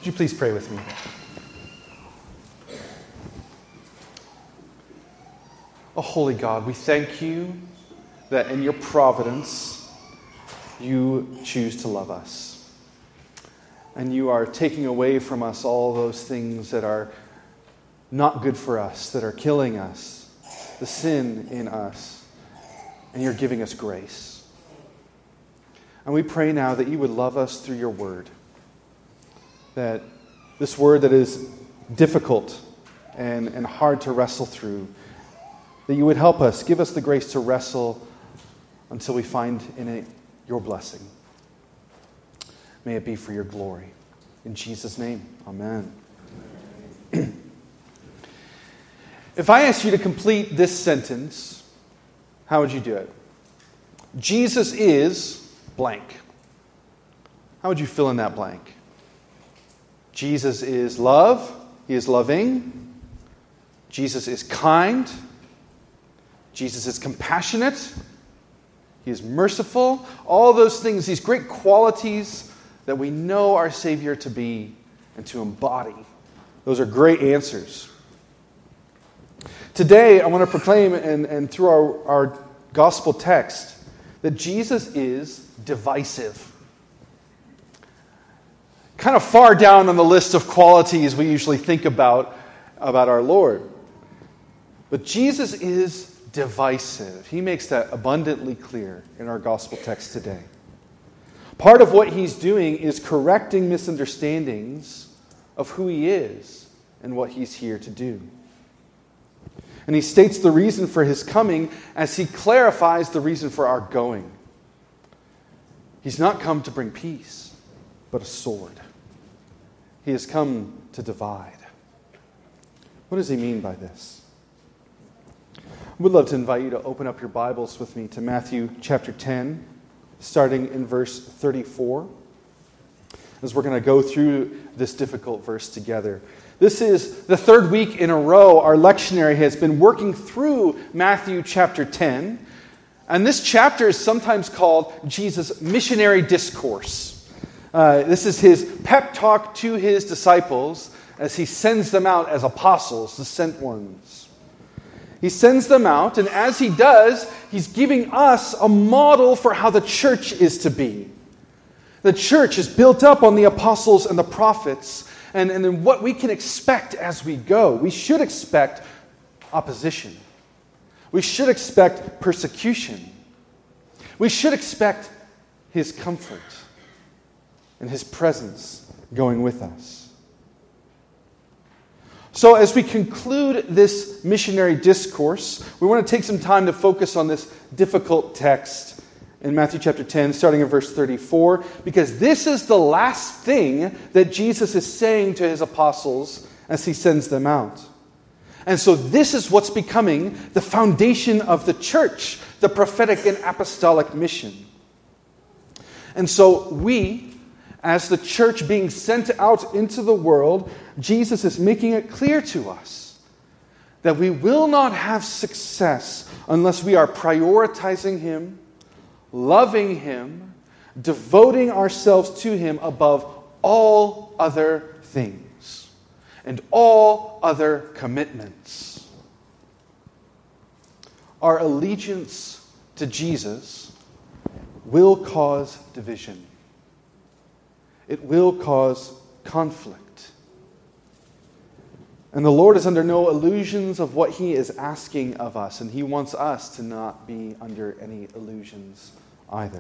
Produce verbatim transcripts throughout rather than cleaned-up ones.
Would you please pray with me? Oh, holy God, we thank you that in your providence, you choose to love us. And you are taking away from us all those things that are not good for us, that are killing us, the sin in us, and you're giving us grace. And we pray now that you would love us through your word, that this word that is difficult and, and hard to wrestle through, that you would help us, give us the grace to wrestle until we find in it your blessing. May it be for your glory. In Jesus' name, amen. If I asked you to complete this sentence, how would you do it? Jesus is blank. How would you fill in that blank? Jesus is love. He is loving. Jesus is kind. Jesus is compassionate. He is merciful. All those things, these great qualities that we know our Savior to be and to embody. Those are great answers. Today, I want to proclaim, and, and through our, our gospel text, that Jesus is divisive. Kind of far down on the list of qualities we usually think about, about our Lord. But Jesus is divisive. He makes that abundantly clear in our gospel text today. Part of what he's doing is correcting misunderstandings of who he is and what he's here to do. And he states the reason for his coming as he clarifies the reason for our going. He's not come to bring peace, but a sword. He has come to divide. What does he mean by this? I would love to invite you to open up your Bibles with me to Matthew chapter ten, starting in verse thirty-four, as we're going to go through this difficult verse together. This is the third week in a row our lectionary has been working through Matthew chapter ten, and this chapter is sometimes called Jesus' missionary discourse. Uh, this is his pep talk to his disciples as he sends them out as apostles, the sent ones. He sends them out, and as he does, he's giving us a model for how the church is to be. The church is built up on the apostles and the prophets, and, and then what we can expect as we go. We should expect opposition. We should expect persecution. We should expect his comfort and his presence going with us. So as we conclude this missionary discourse, we want to take some time to focus on this difficult text in Matthew chapter ten, starting in verse thirty-four, because this is the last thing that Jesus is saying to his apostles as he sends them out. And so this is what's becoming the foundation of the church, the prophetic and apostolic mission. And so we, as the church being sent out into the world, Jesus is making it clear to us that we will not have success unless we are prioritizing him, loving him, devoting ourselves to him above all other things and all other commitments. Our allegiance to Jesus will cause division. It will cause conflict. And the Lord is under no illusions of what he is asking of us, and he wants us to not be under any illusions either.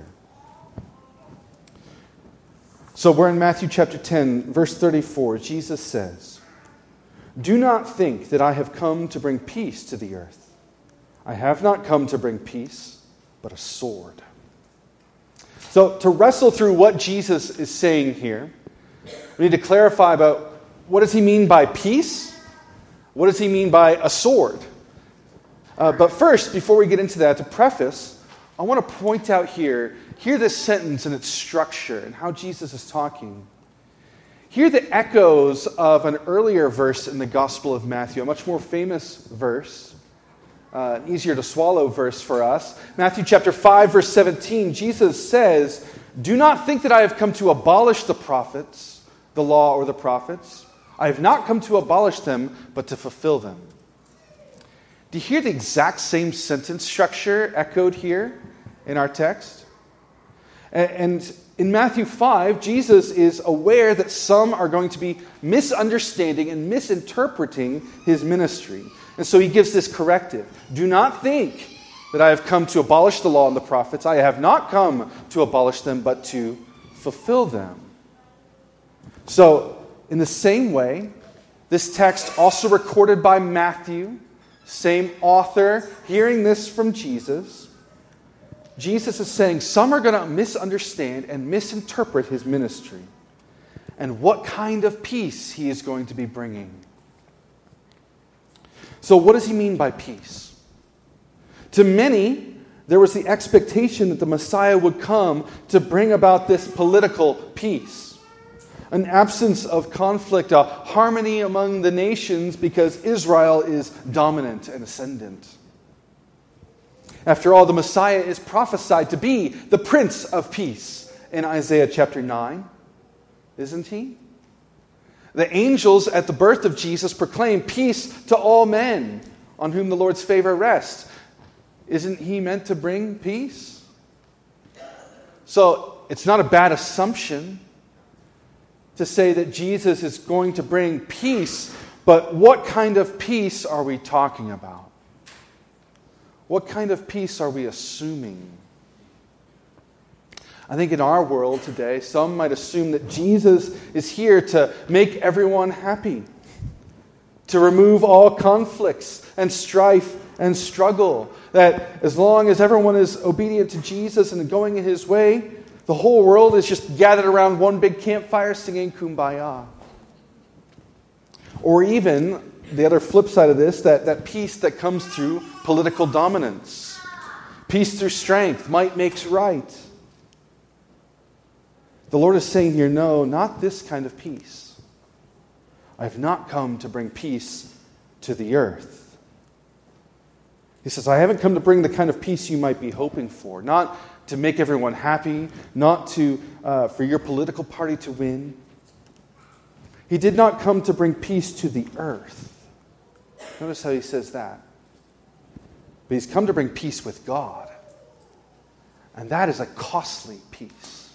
So we're in Matthew chapter ten, verse thirty-four. Jesus says, "Do not think that I have come to bring peace to the earth. I have not come to bring peace, but a sword." So to wrestle through what Jesus is saying here, we need to clarify about what does he mean by peace? What does he mean by a sword? Uh, but first, before we get into that, to preface, I want to point out here, hear this sentence and its structure and how Jesus is talking. Hear the echoes of an earlier verse in the Gospel of Matthew, a much more famous verse, uh, an easier to swallow verse for us. Matthew chapter five, verse seventeen, Jesus says, "Do not think that I have come to abolish the prophets, the law or the prophets. I have not come to abolish them, but to fulfill them. Do you hear the exact same sentence structure echoed here in our text? And in Matthew five, Jesus is aware that some are going to be misunderstanding and misinterpreting his ministry. And so he gives this corrective. Do not think that I have come to abolish the law and the prophets. I have not come to abolish them, but to fulfill them. So, in the same way, this text also recorded by Matthew, same author, hearing this from Jesus, Jesus is saying some are going to misunderstand and misinterpret his ministry and what kind of peace he is going to be bringing. So what does he mean by peace? To many, there was the expectation that the Messiah would come to bring about this political peace, an absence of conflict, a harmony among the nations because Israel is dominant and ascendant. After all, the Messiah is prophesied to be the Prince of Peace in Isaiah chapter nine, isn't he? The angels at the birth of Jesus proclaim peace to all men on whom the Lord's favor rests. Isn't he meant to bring peace? So it's not a bad assumption to say that Jesus is going to bring peace, but what kind of peace are we talking about? What kind of peace are we assuming? I think in our world today, some might assume that Jesus is here to make everyone happy, to remove all conflicts and strife and struggle, that as long as everyone is obedient to Jesus and going in his way, the whole world is just gathered around one big campfire singing Kumbaya. Or even the other flip side of this, that, that peace that comes through political dominance. Peace through strength. Might makes right. The Lord is saying here, no, not this kind of peace. I have not come to bring peace to the earth. He says, I haven't come to bring the kind of peace you might be hoping for. Not to make everyone happy. Not to uh, for your political party to win. He did not come to bring peace to the earth. Notice how he says that. But he's come to bring peace with God. And that is a costly peace.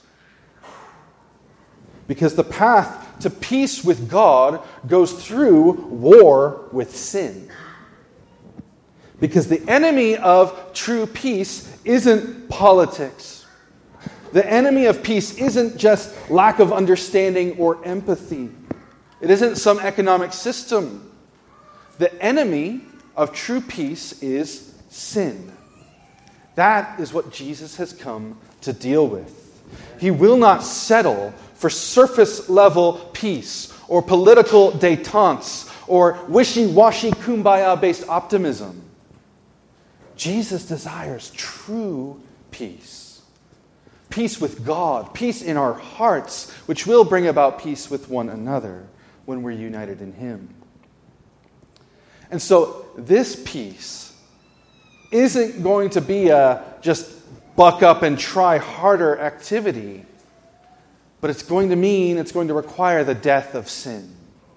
Because the path to peace with God goes through war with sin. Because the enemy of true peace isn't politics. The enemy of peace isn't just lack of understanding or empathy. It isn't some economic system. The enemy of true peace is sin. That is what Jesus has come to deal with. He will not settle for surface-level peace or political détente or wishy-washy kumbaya-based optimism. Jesus desires true peace. Peace with God, peace in our hearts, which will bring about peace with one another when we're united in him. And so this peace isn't going to be a just buck up and try harder activity, but it's going to mean, it's going to require the death of sin.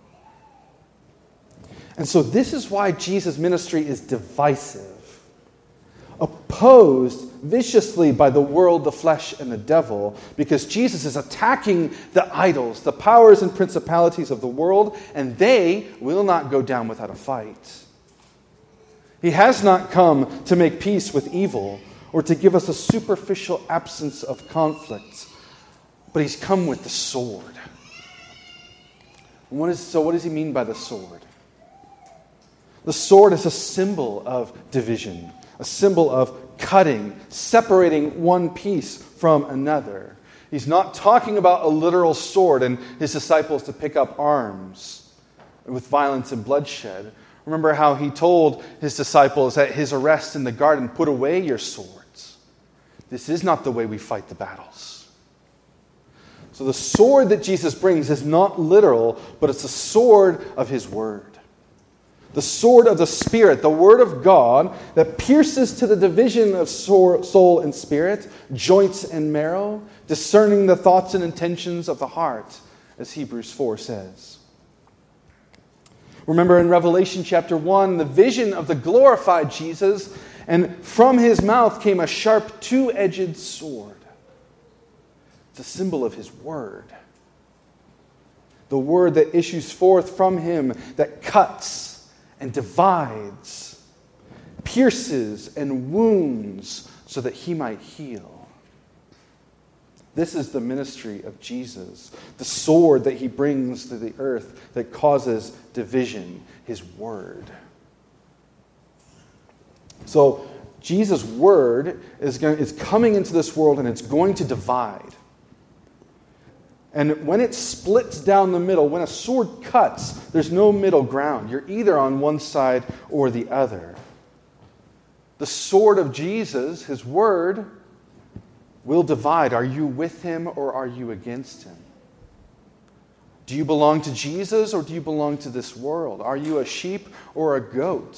And so this is why Jesus' ministry is divisive, opposed viciously by the world, the flesh, and the devil, because Jesus is attacking the idols, the powers and principalities of the world, and they will not go down without a fight. He has not come to make peace with evil or to give us a superficial absence of conflict, but he's come with the sword. What is, so what does he mean by the sword? The sword is a symbol of division, a symbol of cutting, separating one piece from another. He's not talking about a literal sword and his disciples to pick up arms with violence and bloodshed. Remember how he told his disciples at his arrest in the garden, put away your swords. This is not the way we fight the battles. So the sword that Jesus brings is not literal, but it's a sword of his word. The sword of the Spirit, the Word of God, that pierces to the division of soul and spirit, joints and marrow, discerning the thoughts and intentions of the heart. as Hebrews four says. Remember in Revelation chapter one, the vision of the glorified Jesus, and from his mouth came a sharp two-edged sword. It's a symbol of his word. The word that issues forth from him that cuts and divides, pierces and wounds so that he might heal. This is the ministry of Jesus, the sword that he brings to the earth that causes division, his word. So Jesus' word is, going, is coming into this world and it's going to divide. And when it splits down the middle, when a sword cuts, there's no middle ground. You're either on one side or the other. The sword of Jesus, his word, will divide. Are you with him or are you against him? Do you belong to Jesus or do you belong to this world? Are you a sheep or a goat?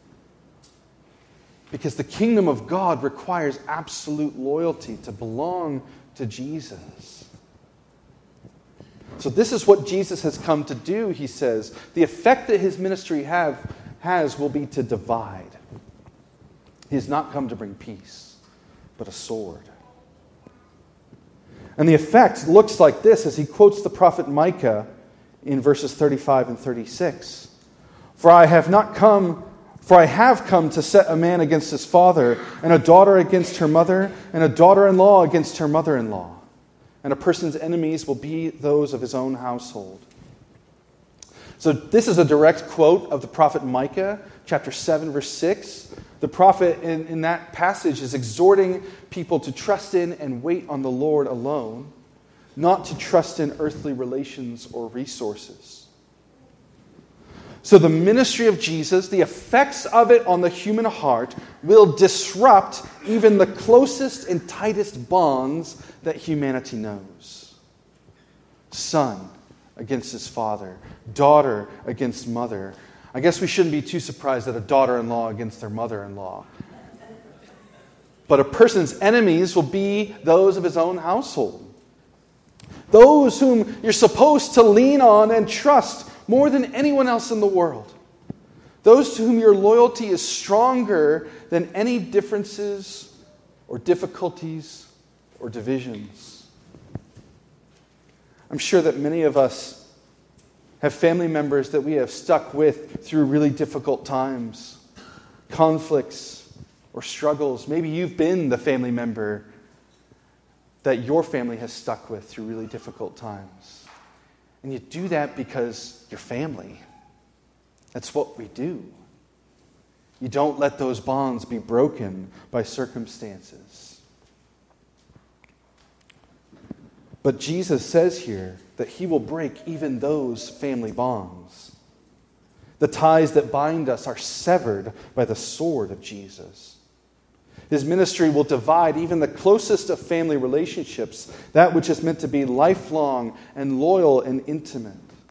Because the kingdom of God requires absolute loyalty to belong to Jesus. So this is what Jesus has come to do, he says. The effect that his ministry have, has will be to divide. He has not come to bring peace, but a sword. And the effect looks like this as he quotes the prophet Micah in verses thirty-five and thirty-six. For I have not come, for I have come to set a man against his father, and a daughter against her mother, and a daughter-in-law against her mother-in-law. And a person's enemies will be those of his own household. So this is a direct quote of the prophet Micah, chapter seven, verse six. The prophet in, in that passage is exhorting people to trust in and wait on the Lord alone, not to trust in earthly relations or resources. So the ministry of Jesus, the effects of it on the human heart, will disrupt even the closest and tightest bonds that humanity knows. Son against his father, daughter against mother. I guess we shouldn't be too surprised that a daughter-in-law against their mother-in-law. But a person's enemies will be those of his own household. Those whom you're supposed to lean on and trust more than anyone else in the world. Those to whom your loyalty is stronger than any differences or difficulties or divisions. I'm sure that many of us have family members that we have stuck with through really difficult times, conflicts or struggles. Maybe you've been the family member that your family has stuck with through really difficult times. And you do that because you're family. That's what we do. You don't let those bonds be broken by circumstances. But Jesus says here that he will break even those family bonds. The ties that bind us are severed by the sword of Jesus. His ministry will divide even the closest of family relationships, that which is meant to be lifelong and loyal and intimate.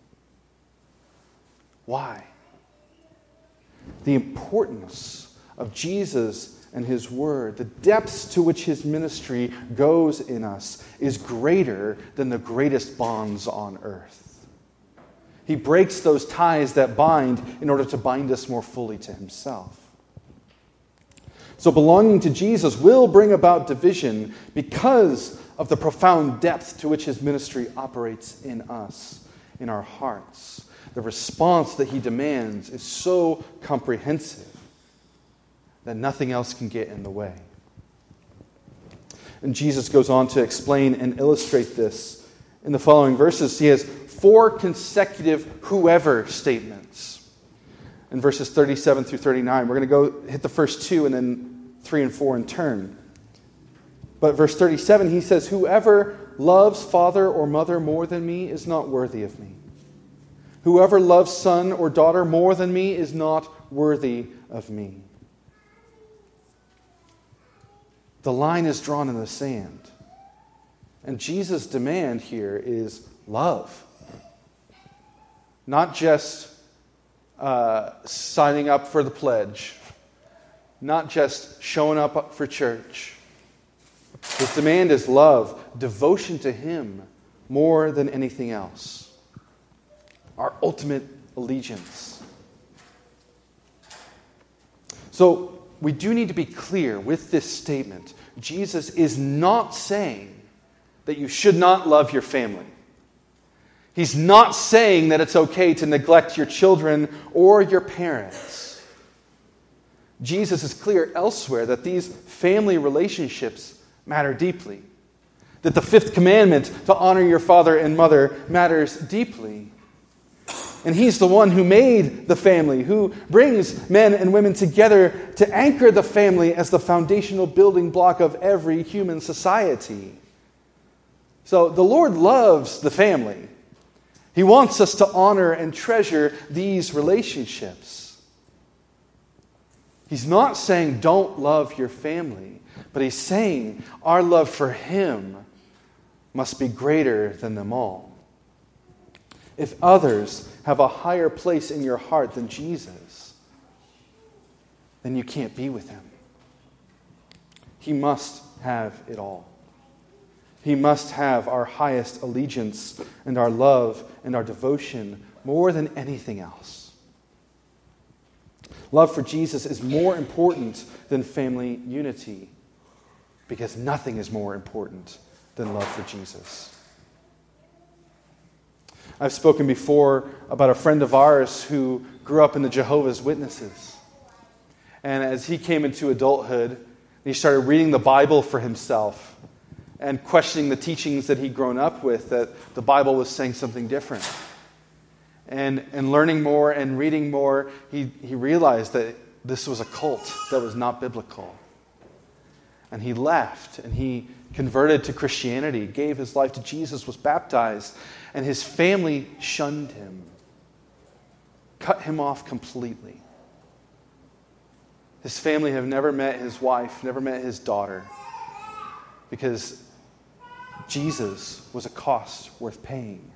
Why? The importance of Jesus and his word, the depths to which his ministry goes in us, is greater than the greatest bonds on earth. He breaks those ties that bind in order to bind us more fully to himself. So belonging to Jesus will bring about division because of the profound depth to which his ministry operates in us, in our hearts. The response that he demands is so comprehensive that nothing else can get in the way. And Jesus goes on to explain and illustrate this in the following verses. He has four consecutive whoever statements. In verses thirty-seven through thirty-nine, we're going to go hit the first two and then three and four in turn. But verse thirty-seven, he says, "Whoever loves father or mother more than me is not worthy of me. Whoever loves son or daughter more than me is not worthy of me." The line is drawn in the sand. And Jesus' demand here is love. Not just uh, signing up for the pledge. Not just showing up for church. His demand is love, devotion to him more than anything else. Our ultimate allegiance. So we do need to be clear with this statement. Jesus is not saying that you should not love your family. He's not saying that it's okay to neglect your children or your parents. Jesus is clear elsewhere that these family relationships matter deeply. That the fifth commandment, to honor your father and mother, matters deeply. And He's the one who made the family, who brings men and women together to anchor the family as the foundational building block of every human society. So the Lord loves the family. He wants us to honor and treasure these relationships. He's not saying don't love your family, but He's saying our love for Him must be greater than them all. If others have a higher place in your heart than Jesus, then you can't be with Him. He must have it all. He must have our highest allegiance and our love and our devotion more than anything else. Love for Jesus is more important than family unity because nothing is more important than love for Jesus. I've spoken before about a friend of ours who grew up in the Jehovah's Witnesses. And as he came into adulthood, he started reading the Bible for himself and questioning the teachings that he'd grown up with, that the Bible was saying something different. And, and learning more and reading more, he, he realized that this was a cult that was not biblical. And he left, and he converted to Christianity, gave his life to Jesus, was baptized, and his family shunned him, cut him off completely. His family have never met his wife, never met his daughter, because Jesus was a cost worth paying.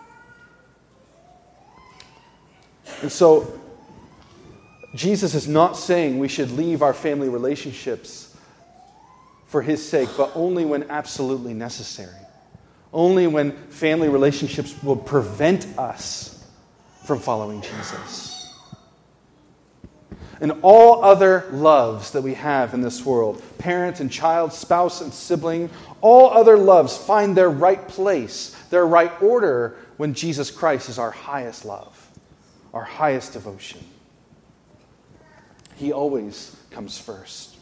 And so, Jesus is not saying we should leave our family relationships for His sake, but only when absolutely necessary. Only when family relationships will prevent us from following Jesus. And all other loves that we have in this world, parent and child, spouse and sibling, all other loves find their right place, their right order when Jesus Christ is our highest love, our highest devotion. He always comes first.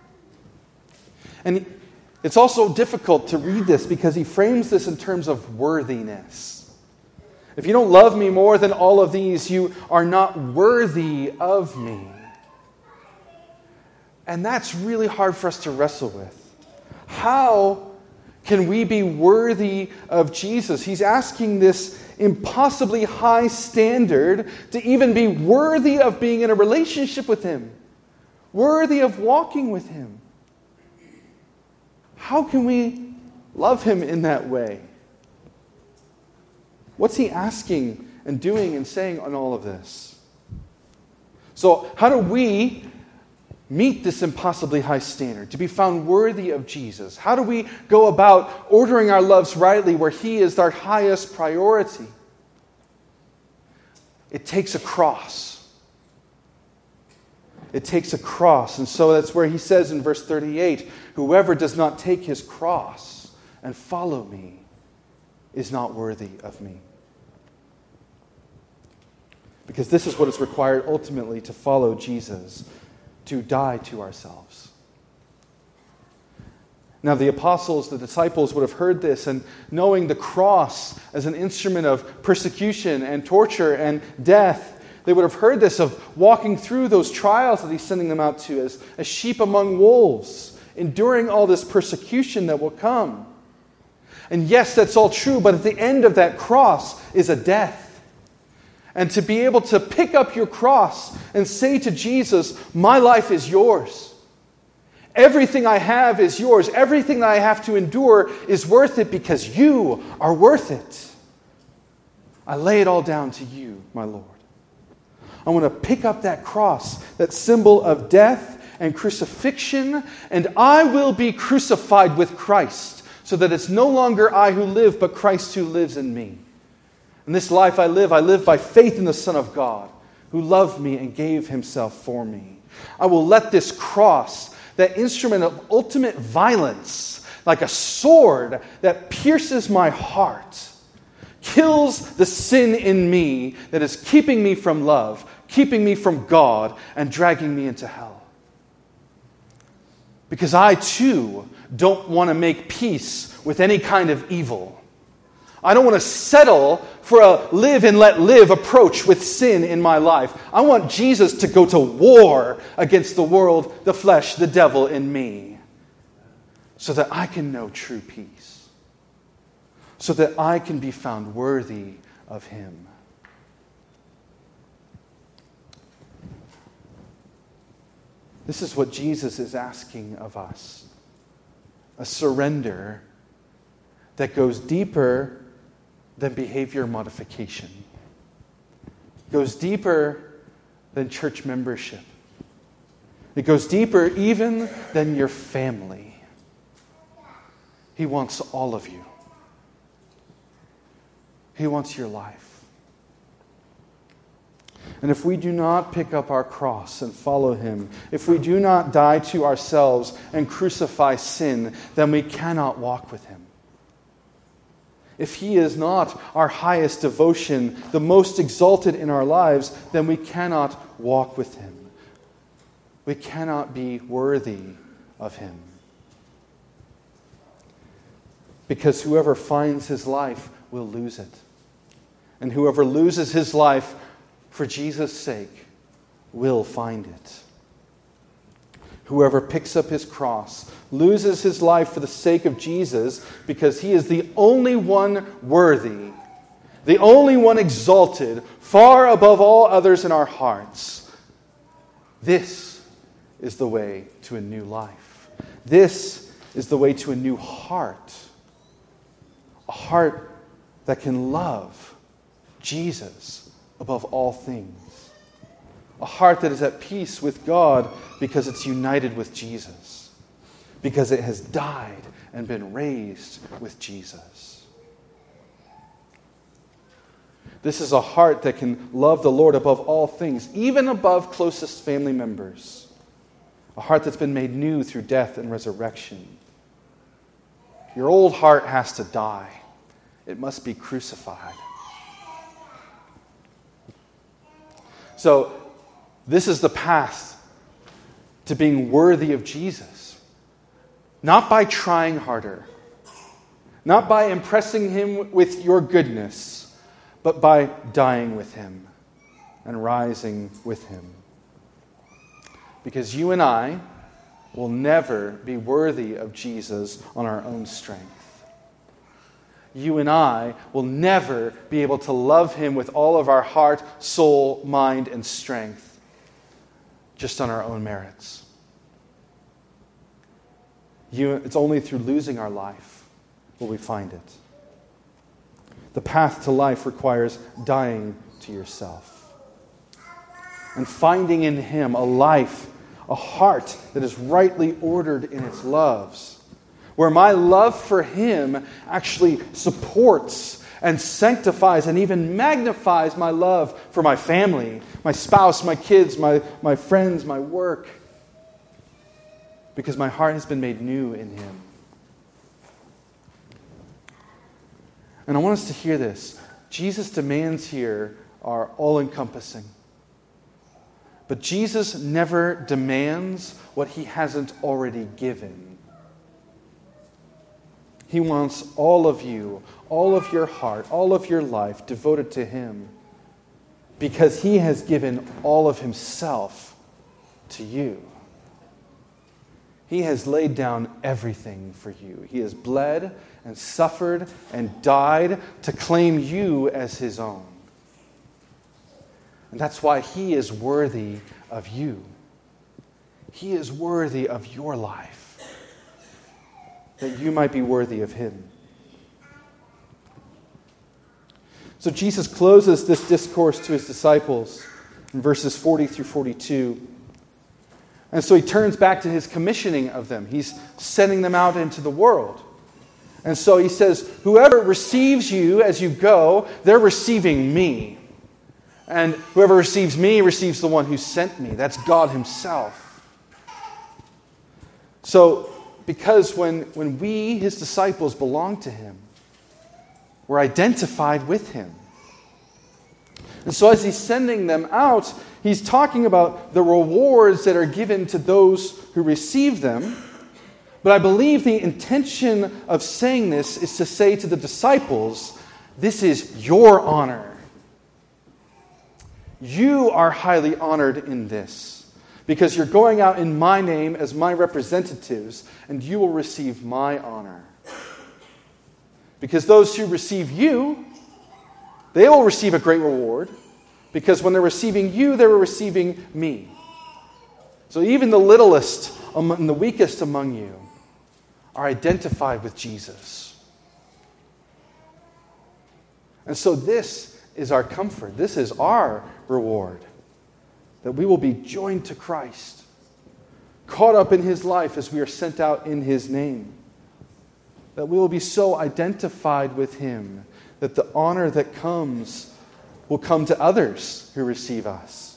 And it's also difficult to read this because he frames this in terms of worthiness. If you don't love me more than all of these, you are not worthy of me. And that's really hard for us to wrestle with. How can we be worthy of Jesus? He's asking this impossibly high standard to even be worthy of being in a relationship with Him, worthy of walking with Him. How can we love Him in that way? What's He asking and doing and saying on all of this? So, how do we meet this impossibly high standard, to be found worthy of Jesus? How do we go about ordering our loves rightly where He is our highest priority? It takes a cross. It takes a cross. And so that's where he says in verse thirty-eight, whoever does not take his cross and follow me is not worthy of me. Because this is what is required ultimately to follow Jesus, to die to ourselves. Now the apostles, the disciples would have heard this, and knowing the cross as an instrument of persecution and torture and death, they would have heard this of walking through those trials that He's sending them out to as, as sheep among wolves, enduring all this persecution that will come. And yes, that's all true, but at the end of that cross is a death. And to be able to pick up your cross and say to Jesus, my life is yours. Everything I have is yours. Everything that I have to endure is worth it because you are worth it. I lay it all down to you, my Lord. I want to pick up that cross, that symbol of death and crucifixion, and I will be crucified with Christ so that it's no longer I who live, but Christ who lives in me. In this life I live, I live by faith in the Son of God, who loved me and gave himself for me. I will let this cross, that instrument of ultimate violence, like a sword that pierces my heart, kills the sin in me that is keeping me from love, keeping me from God, and dragging me into hell. Because I too don't want to make peace with any kind of evil. I don't want to settle for a live and let live approach with sin in my life. I want Jesus to go to war against the world, the flesh, the devil in me, so that I can know true peace, so that I can be found worthy of him. This is what Jesus is asking of us. A surrender that goes deeper than behavior modification. Goes deeper than church membership. It goes deeper even than your family. He wants all of you. He wants your life. And if we do not pick up our cross and follow him, if we do not die to ourselves and crucify sin, then we cannot walk with him. If he is not our highest devotion, the most exalted in our lives, then we cannot walk with him. We cannot be worthy of him. Because whoever finds his life will lose it. And whoever loses his life for Jesus' sake will find it. Whoever picks up his cross loses his life for the sake of Jesus, because he is the only one worthy, the only one exalted, far above all others in our hearts. This is the way to a new life. This is the way to a new heart. A heart that can love Jesus above all things. A heart that is at peace with God because it's united with Jesus. Because it has died and been raised with Jesus. This is a heart that can love the Lord above all things, even above closest family members. A heart that's been made new through death and resurrection. Your old heart has to die. It must be crucified. So, this is the path to being worthy of Jesus. Not by trying harder. Not by impressing him with your goodness, but by dying with him and rising with him. Because you and I will never be worthy of Jesus on our own strength. You and I will never be able to love him with all of our heart, soul, mind, and strength just on our own merits. You, it's only through losing our life will we find it. The path to life requires dying to yourself and finding in him a life, a heart that is rightly ordered in its loves, where my love for him actually supports and sanctifies and even magnifies my love for my family, my spouse, my kids, my, my friends, my work, because my heart has been made new in him. And I want us to hear this. Jesus' demands here are all-encompassing. But Jesus never demands what he hasn't already given. He wants all of you, all of your heart, all of your life devoted to him, because he has given all of himself to you. He has laid down everything for you. He has bled and suffered and died to claim you as his own. And that's why he is worthy of you. He is worthy of your life, that you might be worthy of him. So Jesus closes this discourse to his disciples in verses forty through forty-two. And so he turns back to his commissioning of them. He's sending them out into the world. And so he says, whoever receives you as you go, they're receiving me. And whoever receives me receives the one who sent me. That's God himself. So, because when, when we, his disciples, belong to him, we're identified with him. And so as he's sending them out, he's talking about the rewards that are given to those who receive them. But I believe the intention of saying this is to say to the disciples, this is your honor. You are highly honored in this, because you're going out in my name as my representatives, and you will receive my honor. Because those who receive you, they will receive a great reward, because when they're receiving you, they're receiving me. So even the littlest and the weakest among you are identified with Jesus. And so this is our comfort. This is our reward. That we will be joined to Christ, caught up in his life as we are sent out in his name. That we will be so identified with him that the honor that comes will come to others who receive us.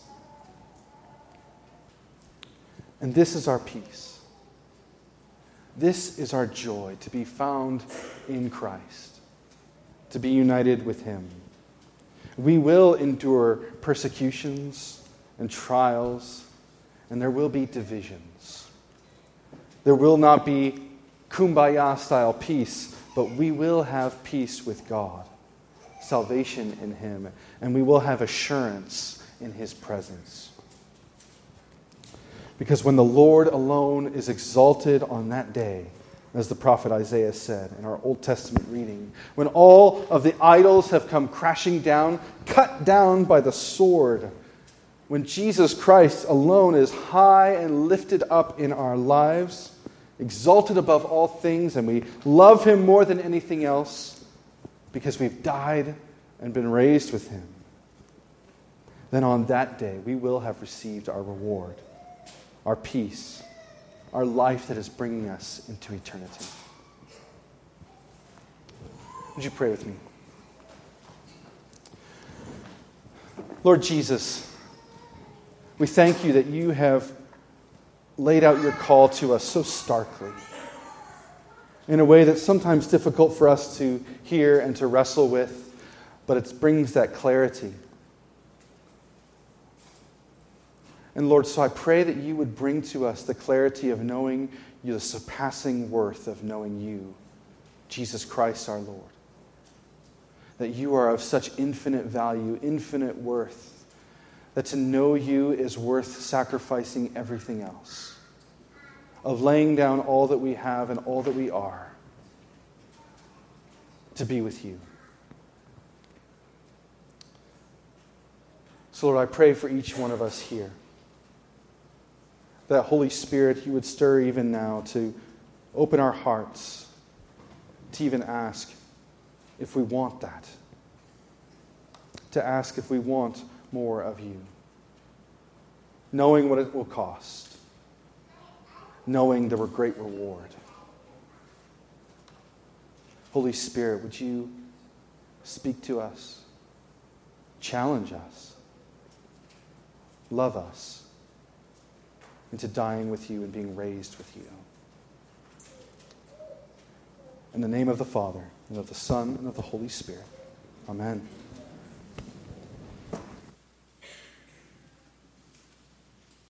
And this is our peace. This is our joy, to be found in Christ, to be united with him. We will endure persecutions and trials, and there will be divisions. There will not be kumbaya-style peace, but we will have peace with God, salvation in him, and we will have assurance in his presence. Because when the Lord alone is exalted on that day, as the prophet Isaiah said in our Old Testament reading, when all of the idols have come crashing down, cut down by the sword, when Jesus Christ alone is high and lifted up in our lives, exalted above all things, and we love him more than anything else because we've died and been raised with him, then on that day we will have received our reward, our peace, our life that is bringing us into eternity. Would you pray with me? Lord Jesus, we thank you that you have laid out your call to us so starkly, in a way that's sometimes difficult for us to hear and to wrestle with, but it brings that clarity. And Lord, so I pray that you would bring to us the clarity of knowing you, the surpassing worth of knowing you, Jesus Christ our Lord. That you are of such infinite value, infinite worth, that to know you is worth sacrificing everything else, of laying down all that we have and all that we are to be with you. So Lord, I pray for each one of us here, that Holy Spirit, you would stir even now to open our hearts, to even ask if we want that, to ask if we want more of you, knowing what it will cost, knowing there were great reward. Holy Spirit, would you speak to us, challenge us, love us, into dying with you and being raised with you. In the name of the Father, and of the Son, and of the Holy Spirit. Amen.